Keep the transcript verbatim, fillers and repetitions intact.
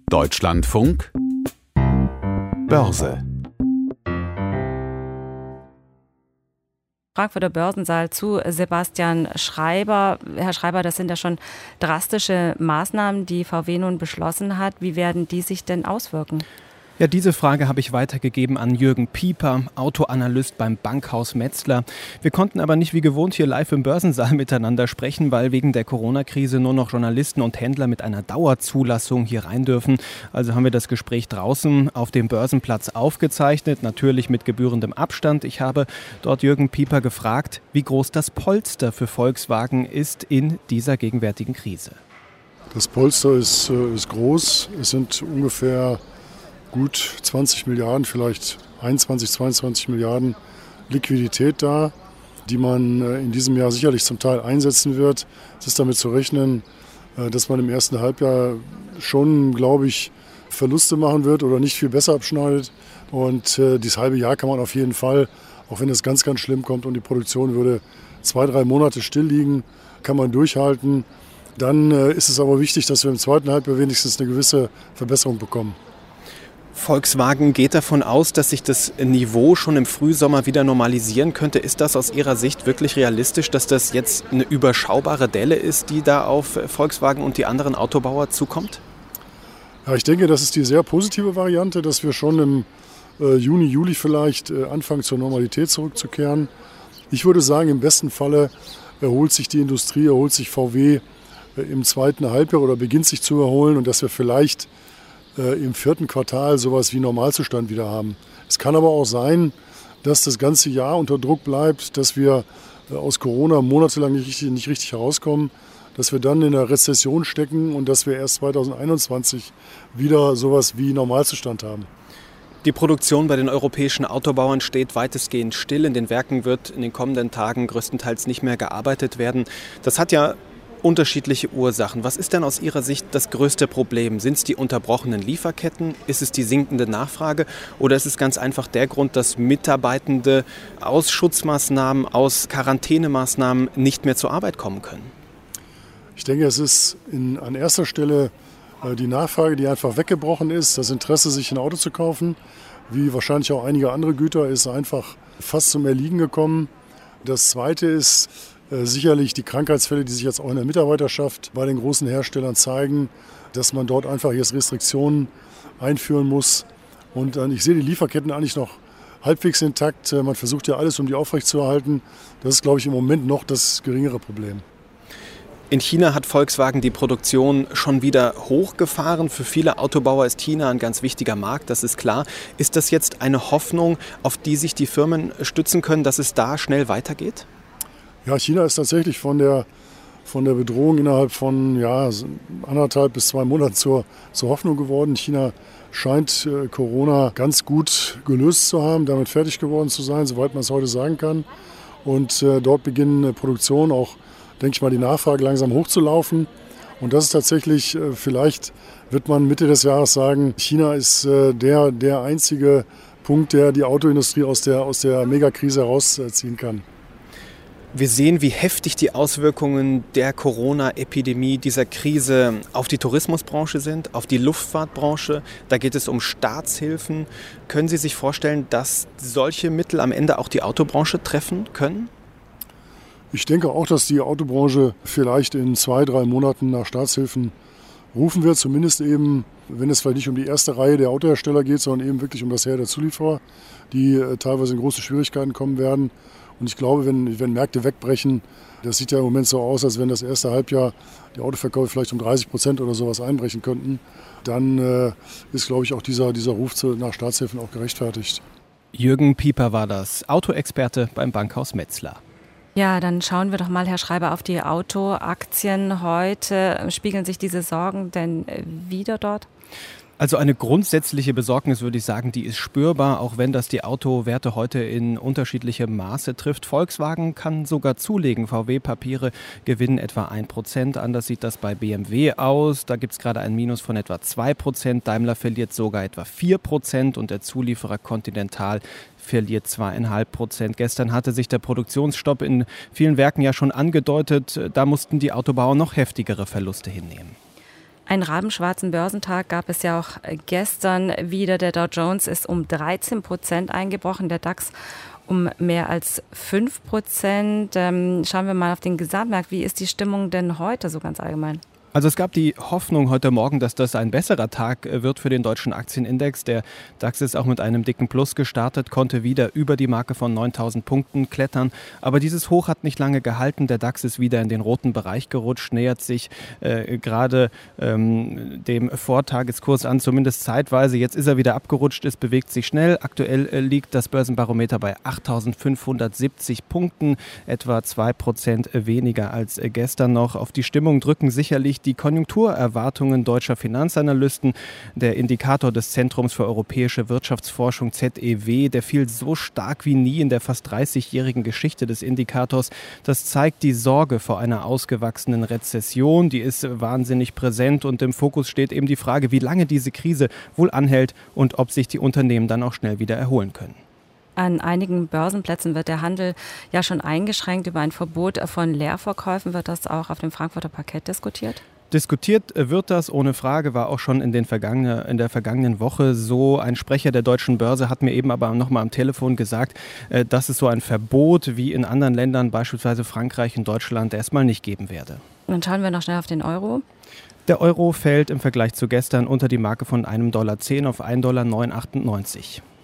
Deutschlandfunk Börse. Frankfurter Börsensaal zu Sebastian Schreiber. Herr Schreiber, das sind ja schon drastische Maßnahmen, die V W nun beschlossen hat. Wie werden die sich denn auswirken? Ja, diese Frage habe ich weitergegeben an Jürgen Pieper, Autoanalyst beim Bankhaus Metzler. Wir konnten aber nicht wie gewohnt hier live im Börsensaal miteinander sprechen, weil wegen der Corona-Krise nur noch Journalisten und Händler mit einer Dauerzulassung hier rein dürfen. Also haben wir das Gespräch draußen auf dem Börsenplatz aufgezeichnet, natürlich mit gebührendem Abstand. Ich habe dort Jürgen Pieper gefragt, wie groß das Polster für Volkswagen ist in dieser gegenwärtigen Krise. Das Polster ist, ist groß. Es sind ungefähr gut zwanzig Milliarden, vielleicht einundzwanzig, zweiundzwanzig Milliarden Liquidität da, die man in diesem Jahr sicherlich zum Teil einsetzen wird. Es ist damit zu rechnen, dass man im ersten Halbjahr schon, glaube ich, Verluste machen wird oder nicht viel besser abschneidet. Und dieses halbe Jahr kann man auf jeden Fall, auch wenn es ganz, ganz schlimm kommt und die Produktion würde zwei, drei Monate still liegen, kann man durchhalten. Dann ist es aber wichtig, dass wir im zweiten Halbjahr wenigstens eine gewisse Verbesserung bekommen. Volkswagen geht davon aus, dass sich das Niveau schon im Frühsommer wieder normalisieren könnte. Ist das aus Ihrer Sicht wirklich realistisch, dass das jetzt eine überschaubare Delle ist, die da auf Volkswagen und die anderen Autobauer zukommt? Ja, ich denke, das ist die sehr positive Variante, dass wir schon im äh, Juni, Juli vielleicht äh, anfangen, zur Normalität zurückzukehren. Ich würde sagen, im besten Falle erholt sich die Industrie, erholt sich V W äh, im zweiten Halbjahr oder beginnt sich zu erholen und dass wir vielleicht im vierten Quartal sowas wie Normalzustand wieder haben. Es kann aber auch sein, dass das ganze Jahr unter Druck bleibt, dass wir aus Corona monatelang nicht richtig, nicht richtig herauskommen, dass wir dann in der Rezession stecken und dass wir erst zweitausendeinundzwanzig wieder sowas wie Normalzustand haben. Die Produktion bei den europäischen Autobauern steht weitestgehend still. In den Werken wird in den kommenden Tagen größtenteils nicht mehr gearbeitet werden. Das hat ja unterschiedliche Ursachen. Was ist denn aus Ihrer Sicht das größte Problem? Sind es die unterbrochenen Lieferketten? Ist es die sinkende Nachfrage? Oder ist es ganz einfach der Grund, dass Mitarbeitende aus Schutzmaßnahmen, aus Quarantänemaßnahmen nicht mehr zur Arbeit kommen können? Ich denke, es ist in, an erster Stelle äh, die Nachfrage, die einfach weggebrochen ist. Das Interesse, sich ein Auto zu kaufen, wie wahrscheinlich auch einige andere Güter, ist einfach fast zum Erliegen gekommen. Das Zweite ist Äh, sicherlich die Krankheitsfälle, die sich jetzt auch in der Mitarbeiterschaft bei den großen Herstellern zeigen, dass man dort einfach jetzt Restriktionen einführen muss. Und äh, ich sehe die Lieferketten eigentlich noch halbwegs intakt. Äh, man versucht ja alles, um die aufrechtzuerhalten. Das ist, glaube ich, im Moment noch das geringere Problem. In China hat Volkswagen die Produktion schon wieder hochgefahren. Für viele Autobauer ist China ein ganz wichtiger Markt, das ist klar. Ist das jetzt eine Hoffnung, auf die sich die Firmen stützen können, dass es da schnell weitergeht? Ja, China ist tatsächlich von der, von der Bedrohung innerhalb von ja, anderthalb bis zwei Monaten zur, zur Hoffnung geworden. China scheint äh, Corona ganz gut gelöst zu haben, damit fertig geworden zu sein, soweit man es heute sagen kann. Und äh, dort beginnen äh, Produktion, auch, denke ich mal, die Nachfrage langsam hochzulaufen. Und das ist tatsächlich, äh, vielleicht wird man Mitte des Jahres sagen, China ist äh, der, der einzige Punkt, der die Autoindustrie aus der, aus der Megakrise herausziehen kann. Wir sehen, wie heftig die Auswirkungen der Corona-Epidemie, dieser Krise auf die Tourismusbranche sind, auf die Luftfahrtbranche. Da geht es um Staatshilfen. Können Sie sich vorstellen, dass solche Mittel am Ende auch die Autobranche treffen können? Ich denke auch, dass die Autobranche vielleicht in zwei, drei Monaten nach Staatshilfen rufen wird. Zumindest eben, wenn es vielleicht nicht um die erste Reihe der Autohersteller geht, sondern eben wirklich um das Heer der Zulieferer, die teilweise in große Schwierigkeiten kommen werden. Und ich glaube, wenn, wenn Märkte wegbrechen, das sieht ja im Moment so aus, als wenn das erste Halbjahr die Autoverkäufe vielleicht um dreißig Prozent oder sowas einbrechen könnten, dann äh, ist, glaube ich, auch dieser, dieser Ruf zu, nach Staatshilfen auch gerechtfertigt. Jürgen Pieper war das, Autoexperte beim Bankhaus Metzler. Ja, dann schauen wir doch mal, Herr Schreiber, auf die Autoaktien heute. Spiegeln sich diese Sorgen denn wieder dort? Also eine grundsätzliche Besorgnis, würde ich sagen, die ist spürbar, auch wenn das die Autowerte heute in unterschiedlichem Maße trifft. Volkswagen kann sogar zulegen. V W-Papiere gewinnen etwa ein Prozent. Anders sieht das bei B M W aus. Da gibt es gerade ein Minus von etwa zwei Prozent. Daimler verliert sogar etwa vier Prozent und der Zulieferer Continental verliert zwei Komma fünf Prozent. Gestern hatte sich der Produktionsstopp in vielen Werken ja schon angedeutet. Da mussten die Autobauer noch heftigere Verluste hinnehmen. Einen rabenschwarzen Börsentag gab es ja auch gestern wieder. Der Dow Jones ist um dreizehn Prozent eingebrochen, der DAX um mehr als fünf Prozent. Ähm, schauen wir mal auf den Gesamtmarkt. Wie ist die Stimmung denn heute so ganz allgemein? Also es gab die Hoffnung heute Morgen, dass das ein besserer Tag wird für den deutschen Aktienindex. Der DAX ist auch mit einem dicken Plus gestartet, konnte wieder über die Marke von neuntausend Punkten klettern. Aber dieses Hoch hat nicht lange gehalten. Der DAX ist wieder in den roten Bereich gerutscht, nähert sich äh, gerade ähm, dem Vortageskurs an, zumindest zeitweise. Jetzt ist er wieder abgerutscht, es bewegt sich schnell. Aktuell äh, liegt das Börsenbarometer bei achttausendfünfhundertsiebzig Punkten, etwa zwei Prozent weniger als äh, gestern noch. Auf die Stimmung drücken sicherlich die Konjunkturerwartungen deutscher Finanzanalysten. Der Indikator des Zentrums für europäische Wirtschaftsforschung Z E W, der fiel so stark wie nie in der fast dreißigjährigen Geschichte des Indikators. Das zeigt die Sorge vor einer ausgewachsenen Rezession. Die ist wahnsinnig präsent und im Fokus steht eben die Frage, wie lange diese Krise wohl anhält und ob sich die Unternehmen dann auch schnell wieder erholen können. An einigen Börsenplätzen wird der Handel ja schon eingeschränkt. Über ein Verbot von Leerverkäufen wird das auch auf dem Frankfurter Parkett diskutiert? Diskutiert wird das, ohne Frage, war auch schon in, den vergangene, in der vergangenen Woche so. Ein Sprecher der Deutschen Börse hat mir eben aber nochmal am Telefon gesagt, dass es so ein Verbot wie in anderen Ländern, beispielsweise Frankreich und Deutschland, erstmal nicht geben werde. Dann schauen wir noch schnell auf den Euro. Der Euro fällt im Vergleich zu gestern unter die Marke von einem Dollar zehn auf ein Dollar neun achtundneunzig.